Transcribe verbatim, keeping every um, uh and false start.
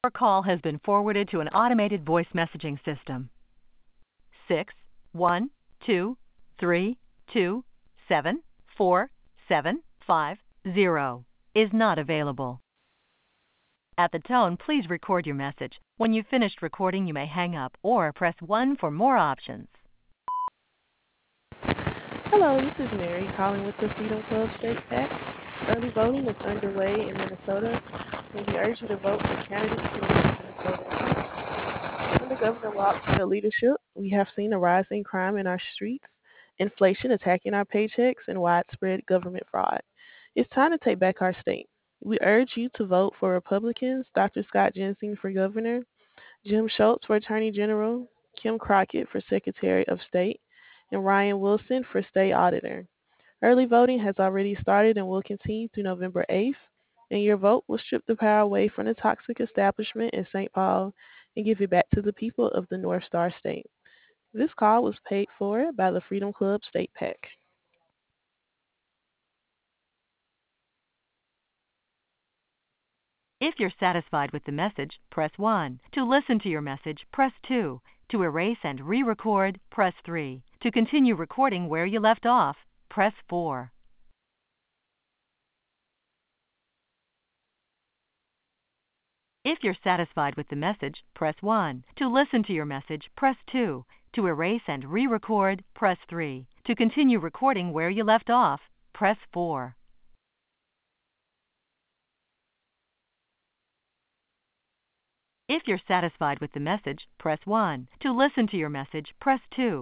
Your call has been forwarded to an automated voice messaging system. Six one two three two seven four seven five zero is not available. At the tone, please record your message. When you've finished recording, you may hang up or press one for more options. Hello, this is Mary calling with the Freedom Club State PAC. Early voting is underway in Minnesota, and we urge you to vote for candidates who represent Minnesota. Under Governor Walker's leadership, we have seen a rise in crime in our streets, inflation attacking our paychecks, and widespread government fraud. It's time to take back our state. We urge you to vote for Republicans, Doctor Scott Jensen for governor, Jim Schultz for Attorney General, Kim Crockett for Secretary of State, and Ryan Wilson for State Auditor. Early voting has already started and will continue through November eighth, and your vote will strip the power away from the toxic establishment in Saint Paul and give it back to the people of the North Star State. This call was paid for by the Freedom Club State PAC. If you're satisfied with the message, press one. To listen to your message, press two. To erase and re-record, press three. To continue recording where you left off, press four. If you're satisfied with the message, press one. To listen to your message, press two. To erase and re-record, press three. To continue recording where you left off, press four. If you're satisfied with the message, press one. To listen to your message, press two.